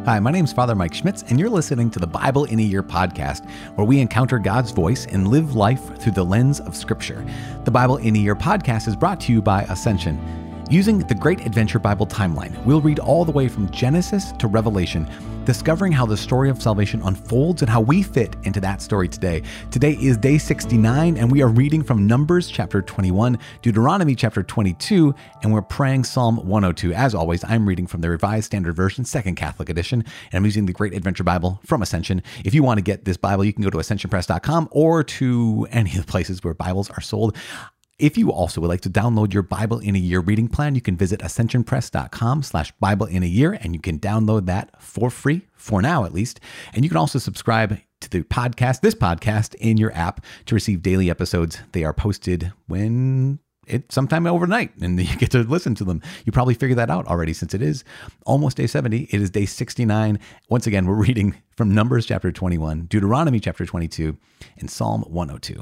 Hi, my name's Father Mike Schmitz, and you're listening to the Bible in a Year podcast, where we encounter God's voice and live life through the lens of Scripture. The Bible in a Year podcast is brought to you by Ascension. Using the Great Adventure Bible timeline, we'll read all the way from Genesis to Revelation, discovering how the story of salvation unfolds and how we fit into that story today. Today is day 69, and we are reading from Numbers chapter 21, Deuteronomy chapter 22, and we're praying Psalm 102. As always, I'm reading from the Revised Standard Version, Second Catholic Edition, and I'm using the Great Adventure Bible from Ascension. If you want to get this Bible, you can go to ascensionpress.com or to any of the places where Bibles are sold. If you also would like to download your Bible in a Year reading plan, you can visit ascensionpress.com/Bible in a Year, and you can download that for free, for now at least. And you can also subscribe to the podcast, this podcast, in your app to receive daily episodes. They are posted sometime overnight, and you get to listen to them. You probably figured that out already, since it is almost day 70. It is day 69. Once again, we're reading from Numbers chapter 21, Deuteronomy chapter 22, and Psalm 102.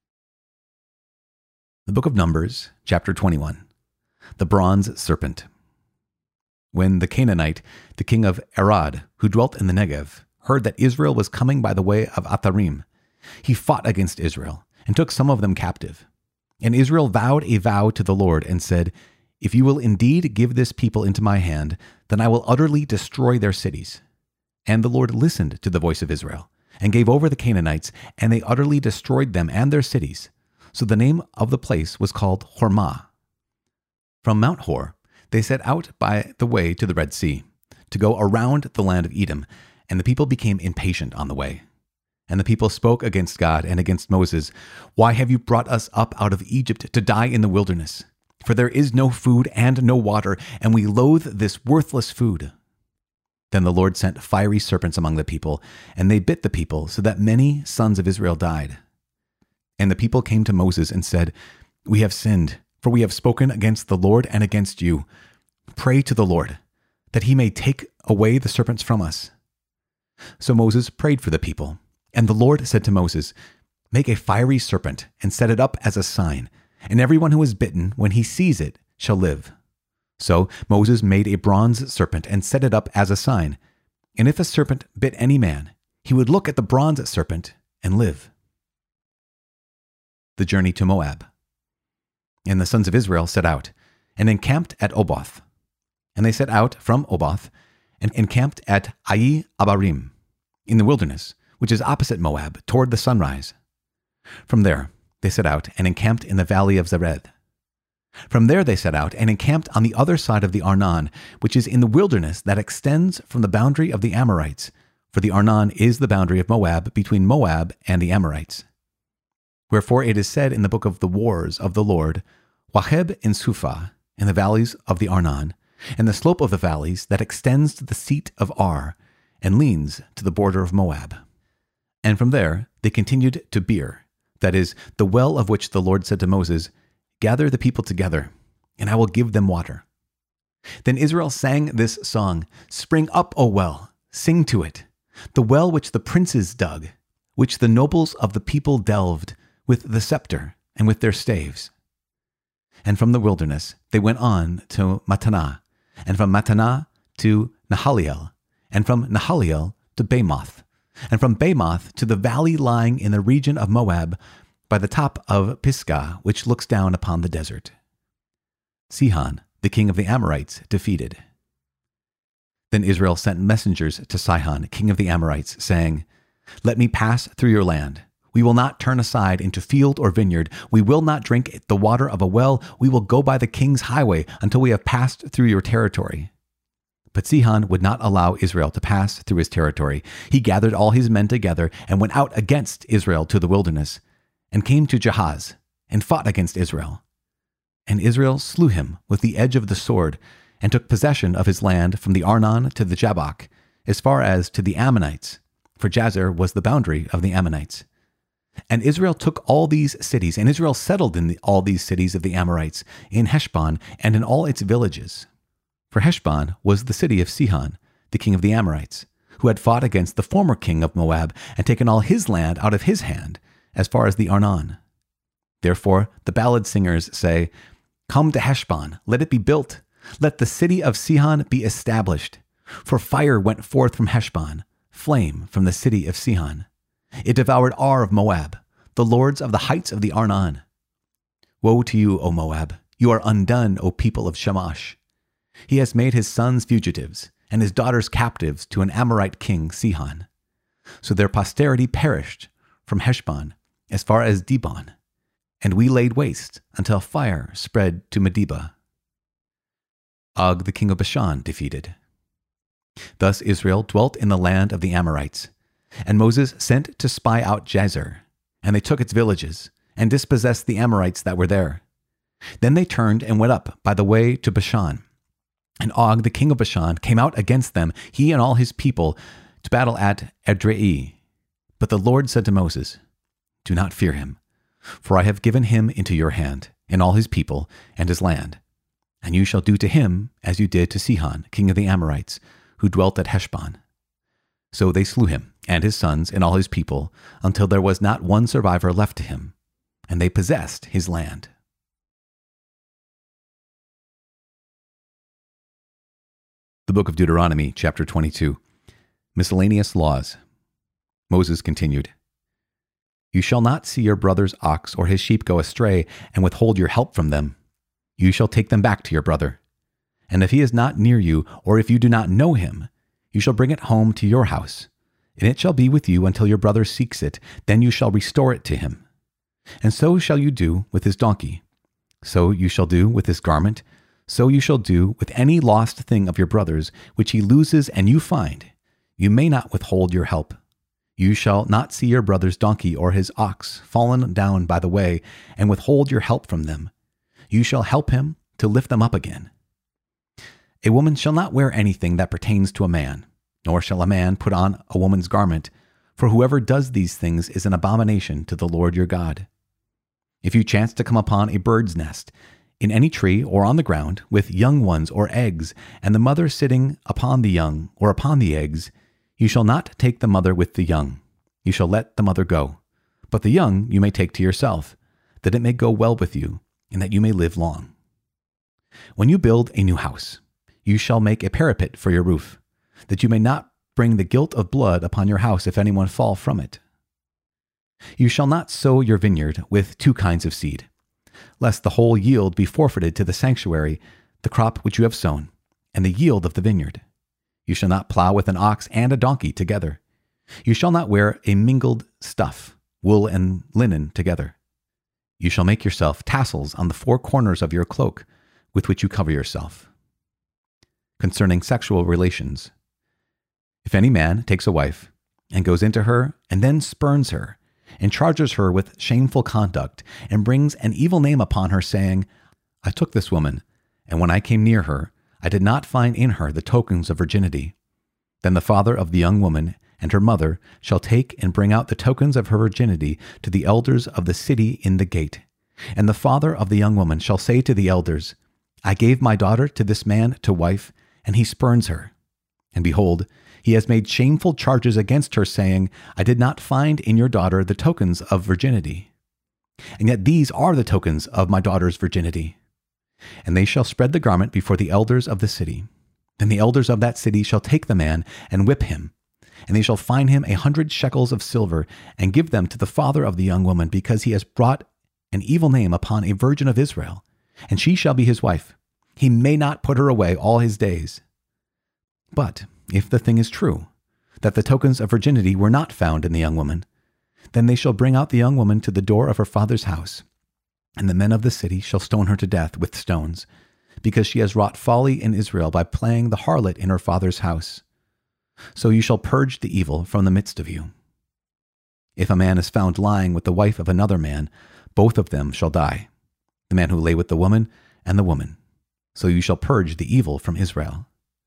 The book of Numbers, chapter 21, the bronze serpent. When the Canaanite, the king of Arad, who dwelt in the Negev, heard that Israel was coming by the way of Atharim, he fought against Israel and took some of them captive. And Israel vowed a vow to the Lord and said, "If you will indeed give this people into my hand, then I will utterly destroy their cities." And the Lord listened to the voice of Israel and gave over the Canaanites, and they utterly destroyed them and their cities. So the name of the place was called Hormah. From Mount Hor, they set out by the way to the Red Sea, to go around the land of Edom, and the people became impatient on the way. And the people spoke against God and against Moses, "Why have you brought us up out of Egypt to die in the wilderness? For there is no food and no water, and we loathe this worthless food." Then the Lord sent fiery serpents among the people, and they bit the people, so that many sons of Israel died. And the people came to Moses and said, "We have sinned, for we have spoken against the Lord and against you. Pray to the Lord, that he may take away the serpents from us." So Moses prayed for the people, and the Lord said to Moses, "Make a fiery serpent and set it up as a sign, and everyone who is bitten, when he sees it, shall live." So Moses made a bronze serpent and set it up as a sign, and if a serpent bit any man, he would look at the bronze serpent and live. The journey to Moab. And the sons of Israel set out, and encamped at Oboth. And they set out from Oboth, and encamped at Ai Abarim, in the wilderness, which is opposite Moab, toward the sunrise. From there they set out, and encamped in the valley of Zered. From there they set out, and encamped on the other side of the Arnon, which is in the wilderness that extends from the boundary of the Amorites, for the Arnon is the boundary of Moab, between Moab and the Amorites. Wherefore it is said in the book of the wars of the Lord, Waheb and Suphah, in the valleys of the Arnon, and the slope of the valleys that extends to the seat of Ar, and leans to the border of Moab. And from there they continued to Beer, that is, the well of which the Lord said to Moses, "Gather the people together, and I will give them water." Then Israel sang this song, "Spring up, O well, sing to it, the well which the princes dug, which the nobles of the people delved, with the scepter and with their staves." And from the wilderness they went on to Mattanah, and from Mattanah to Nahaliel, and from Nahaliel to Bamoth, and from Bamoth to the valley lying in the region of Moab, by the top of Pisgah, which looks down upon the desert. Sihon, the king of the Amorites, defeated. Then Israel sent messengers to Sihon, king of the Amorites, saying, "Let me pass through your land. We will not turn aside into field or vineyard. We will not drink the water of a well. We will go by the king's highway until we have passed through your territory." But Sihon would not allow Israel to pass through his territory. He gathered all his men together and went out against Israel to the wilderness, and came to Jahaz, and fought against Israel. And Israel slew him with the edge of the sword, and took possession of his land from the Arnon to the Jabbok, as far as to the Ammonites, for Jazer was the boundary of the Ammonites. And Israel took all these cities, and Israel settled in all these cities of the Amorites, in Heshbon and in all its villages. For Heshbon was the city of Sihon, the king of the Amorites, who had fought against the former king of Moab, and taken all his land out of his hand, as far as the Arnon. Therefore the ballad singers say, "Come to Heshbon, let it be built. Let the city of Sihon be established. For fire went forth from Heshbon, flame from the city of Sihon. It devoured Ar of Moab, the lords of the heights of the Arnon. Woe to you, O Moab! You are undone, O people of Shamash. He has made his sons fugitives, and his daughters captives to an Amorite king, Sihon. So their posterity perished from Heshbon as far as Dibon, and we laid waste until fire spread to Medeba. Og the king of Bashan defeated. Thus Israel dwelt in the land of the Amorites, and Moses sent to spy out Jazer, and they took its villages, and dispossessed the Amorites that were there. Then they turned and went up by the way to Bashan. And Og the king of Bashan came out against them, he and all his people, to battle at Edrei. But the Lord said to Moses, Do not fear him, for I have given him into your hand, and all his people, and his land. And you shall do to him as you did to Sihon, king of the Amorites, who dwelt at Heshbon. So they slew him, and his sons, and all his people, until there was not one survivor left to him, and they possessed his land. The book of Deuteronomy, chapter 22. Miscellaneous laws. Moses continued, You shall not see your brother's ox or his sheep go astray, and withhold your help from them. You shall take them back to your brother. And if he is not near you, or if you do not know him, you shall bring it home to your house, and it shall be with you until your brother seeks it, then you shall restore it to him. And so shall you do with his donkey. So you shall do with his garment. So you shall do with any lost thing of your brother's, which he loses and you find. You may not withhold your help. You shall not see your brother's donkey or his ox fallen down by the way, and withhold your help from them. You shall help him to lift them up again. A woman shall not wear anything that pertains to a man, nor shall a man put on a woman's garment, for whoever does these things is an abomination to the Lord your God. If you chance to come upon a bird's nest, in any tree or on the ground, with young ones or eggs, and the mother sitting upon the young or upon the eggs, you shall not take the mother with the young. You shall let the mother go. But the young you may take to yourself, that it may go well with you, and that you may live long. When you build a new house, you shall make a parapet for your roof, that you may not bring the guilt of blood upon your house if anyone fall from it. You shall not sow your vineyard with two kinds of seed, lest the whole yield be forfeited to the sanctuary, the crop which you have sown, and the yield of the vineyard. You shall not plow with an ox and a donkey together. You shall not wear a mingled stuff, wool and linen together. You shall make yourself tassels on the four corners of your cloak, with which you cover yourself. Concerning sexual relations. If any man takes a wife, and goes into her, and then spurns her, and charges her with shameful conduct, and brings an evil name upon her, saying, I took this woman, and when I came near her, I did not find in her the tokens of virginity. Then the father of the young woman and her mother shall take and bring out the tokens of her virginity to the elders of the city in the gate. And the father of the young woman shall say to the elders, I gave my daughter to this man to wife, and he spurns her. And behold, he has made shameful charges against her, saying, I did not find in your daughter the tokens of virginity. And yet these are the tokens of my daughter's virginity. And they shall spread the garment before the elders of the city. Then the elders of that city shall take the man and whip him. And they shall fine him 100 shekels of silver, and give them to the father of the young woman, because he has brought an evil name upon a virgin of Israel, and she shall be his wife. He may not put her away all his days. But if the thing is true, that the tokens of virginity were not found in the young woman, then they shall bring out the young woman to the door of her father's house, and the men of the city shall stone her to death with stones, because she has wrought folly in Israel by playing the harlot in her father's house. So you shall purge the evil from the midst of you. If a man is found lying with the wife of another man, both of them shall die, the man who lay with the woman and the woman. So you shall purge the evil from Israel.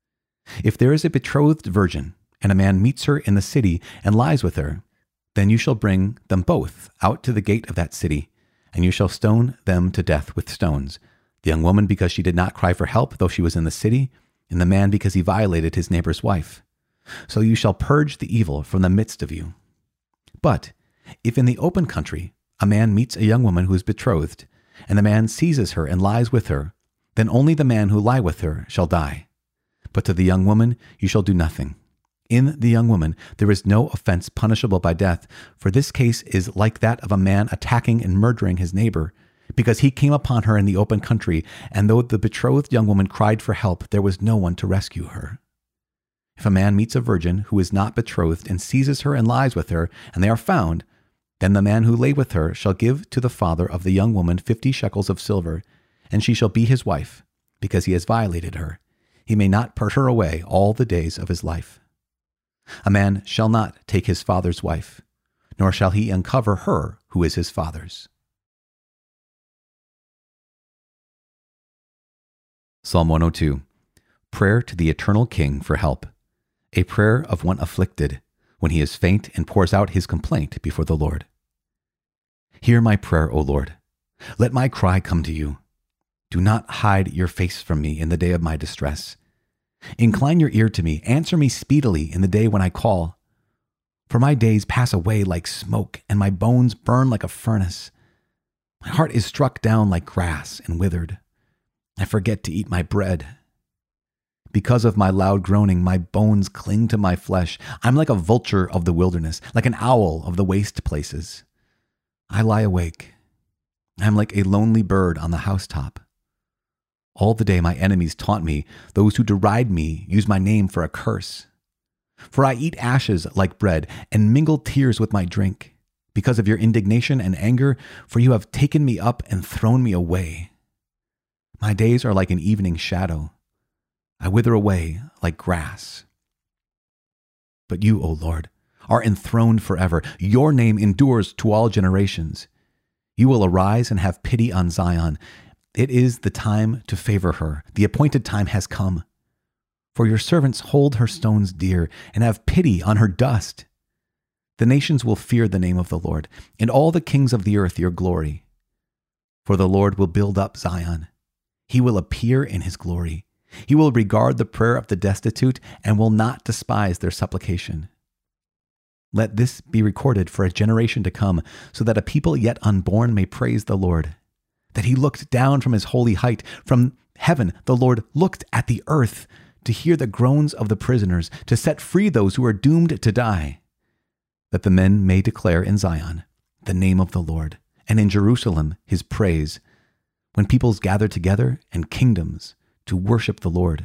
If there is a betrothed virgin, and a man meets her in the city and lies with her, then you shall bring them both out to the gate of that city, and you shall stone them to death with stones, the young woman because she did not cry for help, though she was in the city, and the man because he violated his neighbor's wife. So you shall purge the evil from the midst of you. But if in the open country a man meets a young woman who is betrothed, and the man seizes her and lies with her, then only the man who lie with her shall die. But to the young woman you shall do nothing. In the young woman there is no offense punishable by death, for this case is like that of a man attacking and murdering his neighbor, because he came upon her in the open country, and though the betrothed young woman cried for help, there was no one to rescue her. If a man meets a virgin who is not betrothed and seizes her and lies with her, and they are found, then the man who lay with her shall give to the father of the young woman 50 shekels of silver, and she shall be his wife, because he has violated her. He may not put her away all the days of his life. A man shall not take his father's wife, nor shall he uncover her who is his father's. Psalm 102, Prayer to the Eternal King for help. A prayer of one afflicted, when he is faint and pours out his complaint before the Lord. Hear my prayer, O Lord. Let my cry come to you. Do not hide your face from me in the day of my distress. Incline your ear to me. Answer me speedily in the day when I call. For my days pass away like smoke, and my bones burn like a furnace. My heart is struck down like grass and withered. I forget to eat my bread. Because of my loud groaning, my bones cling to my flesh. I'm like a vulture of the wilderness, like an owl of the waste places. I lie awake. I'm like a lonely bird on the housetop. All the day my enemies taunt me. Those who deride me use my name for a curse. For I eat ashes like bread and mingle tears with my drink, because of your indignation and anger, for you have taken me up and thrown me away. My days are like an evening shadow. I wither away like grass. But you, O Lord, are enthroned forever. Your name endures to all generations. You will arise and have pity on Zion. It is the time to favor her. The appointed time has come. For your servants hold her stones dear and have pity on her dust. The nations will fear the name of the Lord, and all the kings of the earth your glory. For the Lord will build up Zion. He will appear in his glory. He will regard the prayer of the destitute and will not despise their supplication. Let this be recorded for a generation to come, so that a people yet unborn may praise the Lord. That he looked down from his holy height. From heaven the Lord looked at the earth to hear the groans of the prisoners, to set free those who are doomed to die. That the men may declare in Zion the name of the Lord, and in Jerusalem his praise, when peoples gather together and kingdoms to worship the Lord.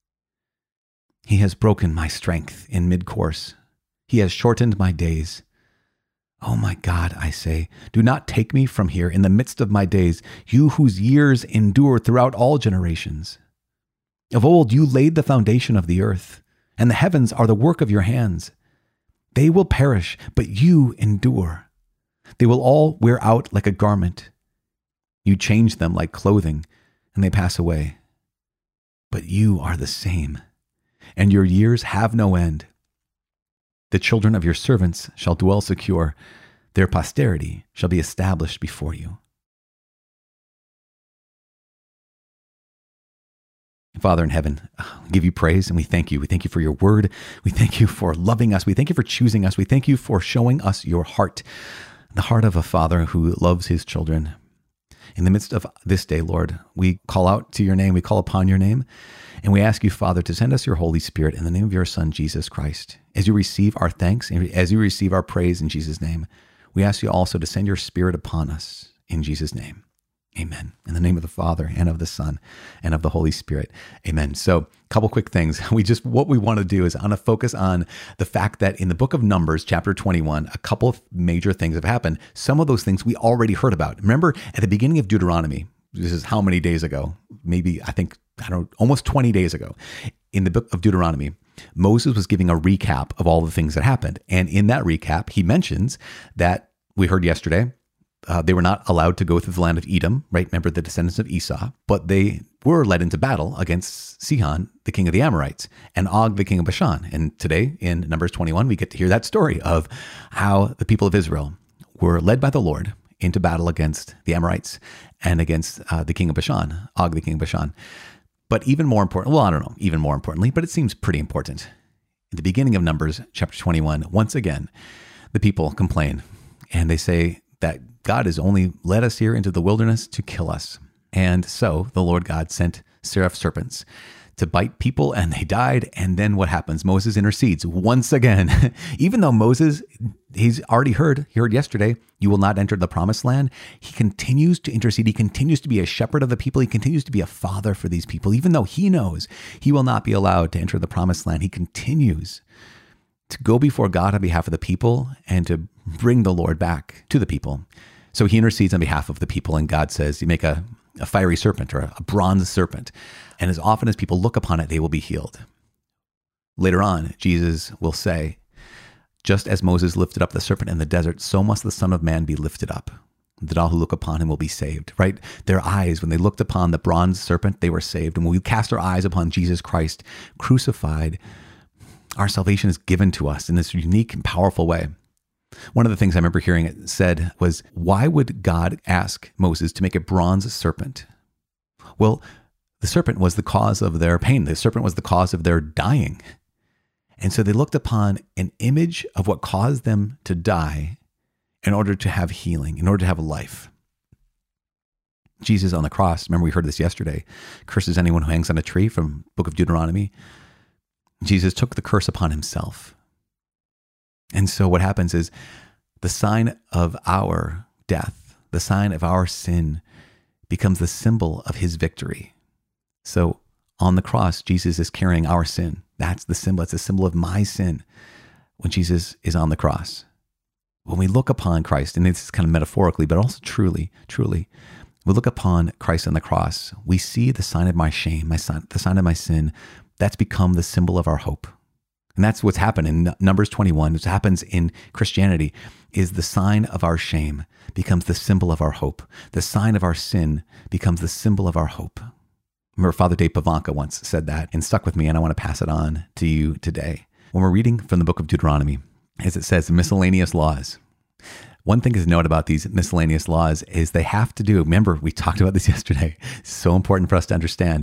He has broken my strength in mid-course. He has shortened my days. Oh my God, I say, do not take me from here in the midst of my days, you whose years endure throughout all generations. Of old you laid the foundation of the earth, and the heavens are the work of your hands. They will perish, but you endure. They will all wear out like a garment. You change them like clothing, and they pass away. But you are the same, and your years have no end. The children of your servants shall dwell secure. Their posterity shall be established before you. Father in heaven, we give you praise and we thank you. We thank you for your word. We thank you for loving us. We thank you for choosing us. We thank you for showing us your heart, the heart of a father who loves his children. In the midst of this day, Lord, we call out to your name, we call upon your name, and we ask you, Father, to send us your Holy Spirit in the name of your Son, Jesus Christ. As you receive our thanks, and as you receive our praise in Jesus' name, we ask you also to send your Spirit upon us in Jesus' name. Amen. In the name of the Father and of the Son and of the Holy Spirit. Amen. So a couple quick things. What we want to do is I want to focus on the fact that in the book of Numbers, chapter 21, a couple of major things have happened. Some of those things we already heard about. Remember at the beginning of Deuteronomy, this is how many days ago? Maybe, almost 20 days ago. In the book of Deuteronomy, Moses was giving a recap of all the things that happened. And in that recap, he mentions that we heard yesterday, they were not allowed to go through the land of Edom, right? Remember the descendants of Esau, but they were led into battle against Sihon, the king of the Amorites, and Og, the king of Bashan. And today in Numbers 21, we get to hear that story of how the people of Israel were led by the Lord into battle against the Amorites and against the king of Bashan, Og, the king of Bashan. But even more important, even more importantly, but it seems pretty important. In the beginning of Numbers chapter 21, once again, the people complain and they say that God has only led us here into the wilderness to kill us. And so the Lord God sent seraph serpents to bite people, and they died. And then what happens? Moses intercedes once again. Even though Moses, he heard yesterday, you will not enter the promised land. He continues to intercede. He continues to be a shepherd of the people. He continues to be a father for these people. Even though he knows he will not be allowed to enter the promised land, he continues to go before God on behalf of the people and to bring the Lord back to the people. So he intercedes on behalf of the people, and God says, you make a fiery serpent or a bronze serpent. And as often as people look upon it, they will be healed. Later on, Jesus will say, just as Moses lifted up the serpent in the desert, so must the Son of Man be lifted up, that all who look upon him will be saved, right? Their eyes, when they looked upon the bronze serpent, they were saved. And when we cast our eyes upon Jesus Christ crucified, our salvation is given to us in this unique and powerful way. One of the things I remember hearing it said was, why would God ask Moses to make a bronze serpent? Well, the serpent was the cause of their pain. The serpent was the cause of their dying. And so they looked upon an image of what caused them to die in order to have healing, in order to have life. Jesus on the cross, remember we heard this yesterday, curses anyone who hangs on a tree from the book of Deuteronomy. Jesus took the curse upon himself. And so what happens is the sign of our death, the sign of our sin, becomes the symbol of his victory. So on the cross, Jesus is carrying our sin. That's the symbol. It's a symbol of my sin when Jesus is on the cross. When we look upon Christ, and this is kind of metaphorically, but also truly, we look upon Christ on the cross, we see the sign of my shame, the sign of my sin. That's become the symbol of our hope. And that's what's happened in Numbers 21. What happens in Christianity is the sign of our shame becomes the symbol of our hope. The sign of our sin becomes the symbol of our hope. Remember, Father Dave Pavanka once said that and stuck with me, and I want to pass it on to you today. When we're reading from the book of Deuteronomy, as it says, miscellaneous laws. One thing to note about these miscellaneous laws is they have to do, remember, we talked about this yesterday. It's so important for us to understand.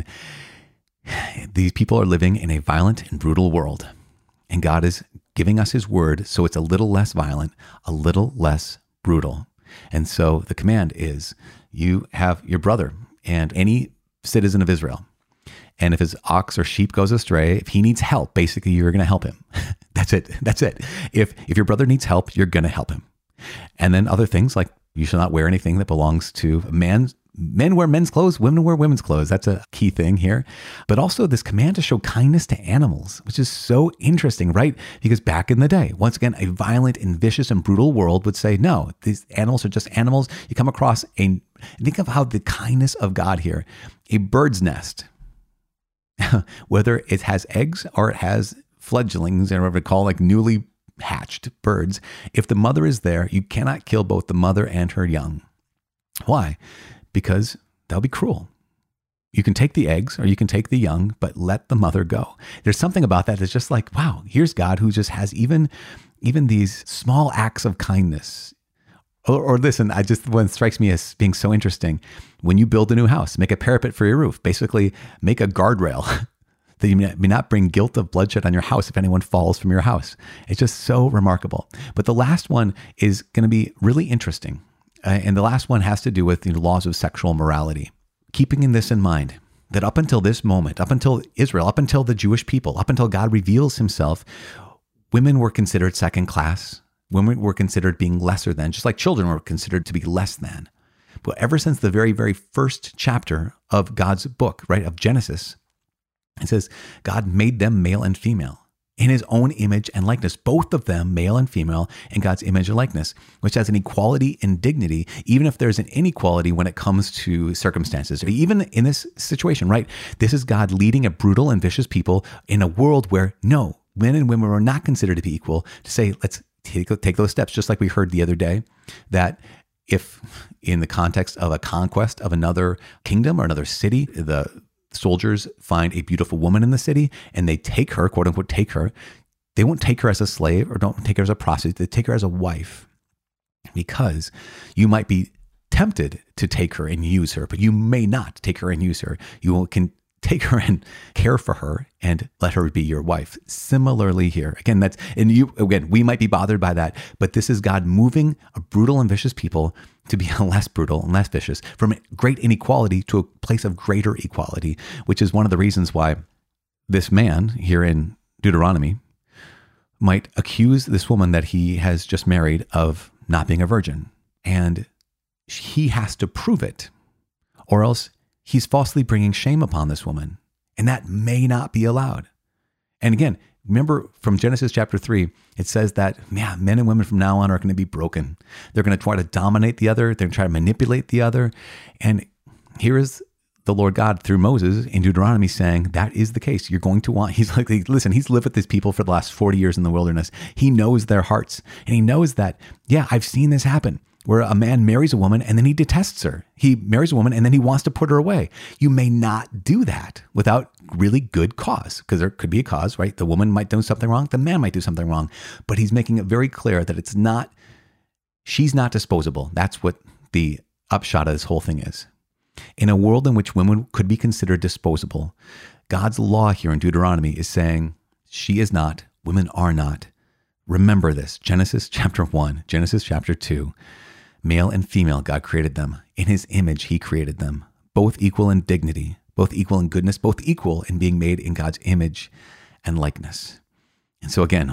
These people are living in a violent and brutal world. And God is giving us his word, so it's a little less violent, a little less brutal. And so the command is, you have your brother and any citizen of Israel. And if his ox or sheep goes astray, if he needs help, basically you're going to help him. That's it. If your brother needs help, you're going to help him. And then other things like you shall not wear anything that belongs to a man. Men wear men's clothes, women wear women's clothes. That's a key thing here. But also this command to show kindness to animals, which is so interesting, right? Because back in the day, once again, a violent and vicious and brutal world would say, no, these animals are just animals. You come across think of how the kindness of God here, a bird's nest, whether it has eggs or it has fledglings, or whatever we call like newly hatched birds, if the mother is there, you cannot kill both the mother and her young. Why? Because that'll be cruel. You can take the eggs or you can take the young, but let the mother go. There's something about that that's just like, wow, here's God who just has even these small acts of kindness. Or listen, what strikes me as being so interesting, when you build a new house, make a parapet for your roof, basically make a guardrail that you may not bring guilt of bloodshed on your house if anyone falls from your house. It's just so remarkable. But the last one is going to be really interesting. And the last one has to do with the laws of sexual morality. Keeping this in mind, that up until this moment, up until Israel, up until the Jewish people, up until God reveals himself, women were considered second class. Women were considered being lesser than, just like children were considered to be less than. But ever since the very, very first chapter of God's book, right, of Genesis, it says God made them male and female in his own image and likeness, both of them, male and female, in God's image and likeness, which has an equality in dignity, even if there's an inequality when it comes to circumstances. Even in this situation, right? This is God leading a brutal and vicious people in a world where no, men and women are not considered to be equal, to say, let's take those steps, just like we heard the other day, that if in the context of a conquest of another kingdom or another city, the soldiers find a beautiful woman in the city and they take her, quote unquote, take her. They won't take her as a slave or don't take her as a prostitute. They take her as a wife, because you might be tempted to take her and use her, but you may not take her and use her. You can take her and care for her and let her be your wife. Similarly here, we might be bothered by that, but this is God moving a brutal and vicious people to be less brutal and less vicious, from great inequality to a place of greater equality, which is one of the reasons why this man here in Deuteronomy might accuse this woman that he has just married of not being a virgin. And he has to prove it, or else he's falsely bringing shame upon this woman. And that may not be allowed. And again, remember from Genesis chapter 3, it says that men and women from now on are going to be broken. They're going to try to dominate the other. They're going to try to manipulate the other. And here is the Lord God through Moses in Deuteronomy saying that is the case. You're going to want, he's like, listen, he's lived with these people for the last 40 years in the wilderness. He knows their hearts. And he knows that, I've seen this happen where a man marries a woman and then he detests her. He marries a woman and then he wants to put her away. You may not do that without really good cause, because there could be a cause, right? The woman might do something wrong. The man might do something wrong, but he's making it very clear that she's not disposable. That's what the upshot of this whole thing is. In a world in which women could be considered disposable, God's law here in Deuteronomy is saying she is not, women are not. Remember this, Genesis chapter 1, Genesis chapter 2, male and female, God created them. In his image, he created them, both equal in dignity, both equal in goodness, both equal in being made in God's image and likeness. And so again,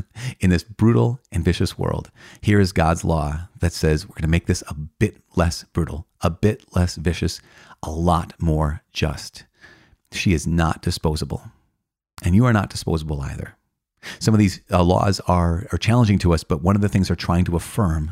in this brutal and vicious world, here is God's law that says we're going to make this a bit less brutal, a bit less vicious, a lot more just. She is not disposable. And you are not disposable either. Some of these laws are challenging to us, but one of the things they're trying to affirm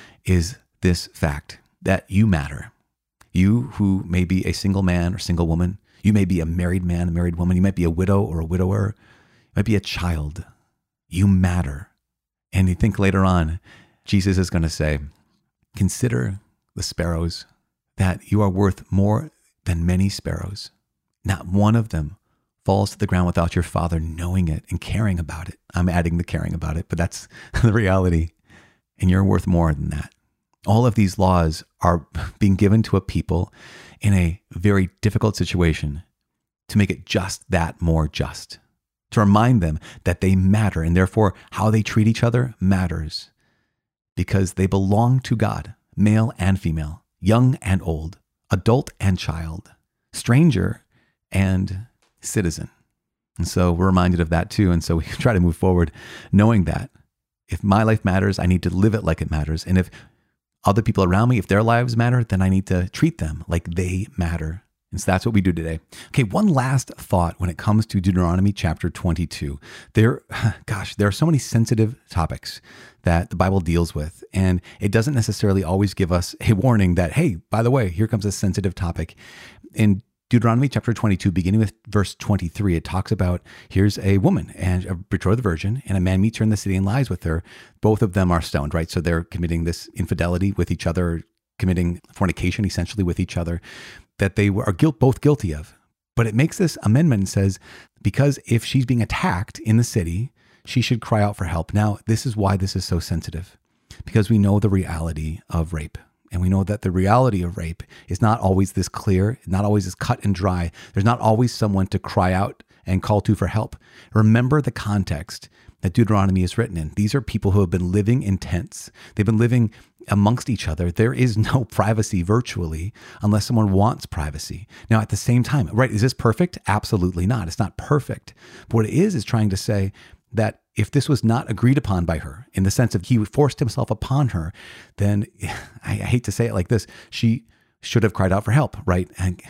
is this fact that you matter. You who may be a single man or single woman, you may be a married man, a married woman, you might be a widow or a widower, you might be a child. You matter. And you think later on, Jesus is going to say, consider the sparrows, that you are worth more than many sparrows. Not one of them falls to the ground without your Father knowing it and caring about it. I'm adding the caring about it, but that's the reality. And you're worth more than that. All of these laws are being given to a people in a very difficult situation to make it just that more just, to remind them that they matter, and therefore how they treat each other matters, because they belong to God, male and female, young and old, adult and child, stranger and citizen. And so we're reminded of that too. And so we try to move forward knowing that if my life matters, I need to live it like it matters. And if other people around me, if their lives matter, then I need to treat them like they matter. And so that's what we do today. Okay, one last thought when it comes to Deuteronomy chapter 22. There are so many sensitive topics that the Bible deals with, and it doesn't necessarily always give us a warning that, hey, by the way, here comes a sensitive topic. In Deuteronomy chapter 22, beginning with verse 23, it talks about, here's a woman and a betrothed virgin, and a man meets her in the city and lies with her. Both of them are stoned, right? So they're committing this infidelity with each other, committing fornication essentially with each other, that they are both guilty of. But it makes this amendment and says, because if she's being attacked in the city, she should cry out for help. Now, this is why this is so sensitive, because we know the reality of rape. And we know that the reality of rape is not always this clear, not always this cut and dry. There's not always someone to cry out and call to for help. Remember the context that Deuteronomy is written in. These are people who have been living in tents. They've been living amongst each other. There is no privacy virtually unless someone wants privacy. Now, at the same time, right, is this perfect? Absolutely not. It's not perfect. But what it is trying to say that if this was not agreed upon by her, in the sense of he forced himself upon her, then I hate to say it like this, she should have cried out for help, right? And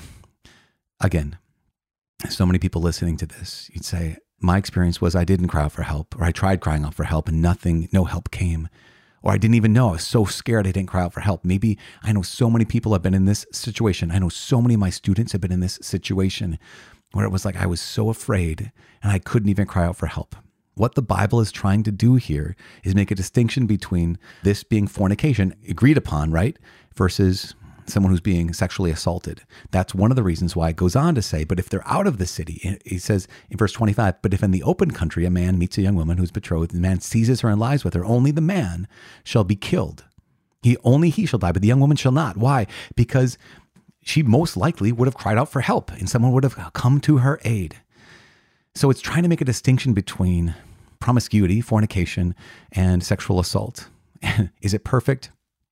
again, so many people listening to this, you'd say, my experience was I didn't cry out for help, or I tried crying out for help and no help came. Or I didn't even know. I was so scared I didn't cry out for help. Maybe I know so many people have been in this situation. I know so many of my students have been in this situation where it was like I was so afraid and I couldn't even cry out for help. What the Bible is trying to do here is make a distinction between this being fornication, agreed upon, right, versus someone who's being sexually assaulted. That's one of the reasons why it goes on to say, but if they're out of the city, it says in verse 25, but if in the open country a man meets a young woman who's betrothed, the man seizes her and lies with her, only the man shall be killed. Only he shall die, but the young woman shall not. Why? Because she most likely would have cried out for help and someone would have come to her aid. So it's trying to make a distinction between promiscuity, fornication, and sexual assault. Is it perfect?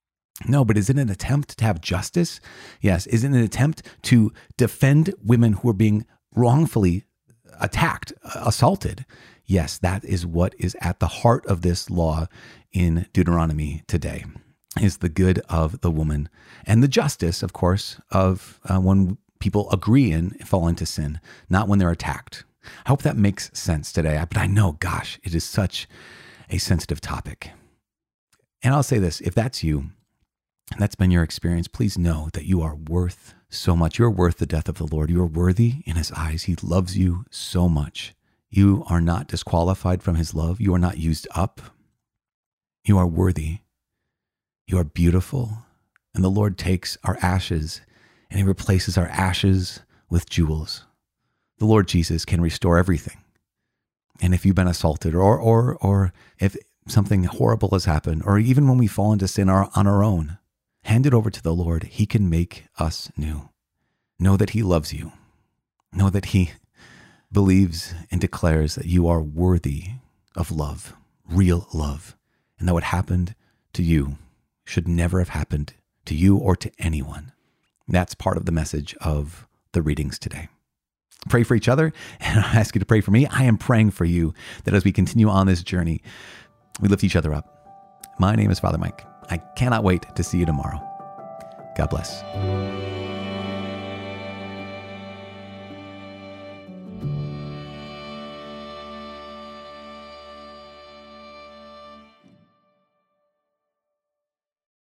No, but is it an attempt to have justice? Yes. Is it an attempt to defend women who are being wrongfully attacked, assaulted. Yes, that is what is at the heart of this law in Deuteronomy today, is the good of the woman and the justice, of course, of when people agree and fall into sin, not when they're attacked. I hope that makes sense today. But I know, gosh, it is such a sensitive topic. And I'll say this, if that's you, and that's been your experience, please know that you are worth so much. You're worth the death of the Lord. You are worthy in his eyes. He loves you so much. You are not disqualified from his love. You are not used up. You are worthy. You are beautiful. And the Lord takes our ashes and he replaces our ashes with jewels. The Lord Jesus can restore everything. And if you've been assaulted or if something horrible has happened, or even when we fall into sin on our own, hand it over to the Lord. He can make us new. Know that he loves you. Know that he believes and declares that you are worthy of love, real love, and that what happened to you should never have happened to you or to anyone. That's part of the message of the readings today. Pray for each other, and I ask you to pray for me. I am praying for you that as we continue on this journey, we lift each other up. My name is Father Mike. I cannot wait to see you tomorrow. God bless.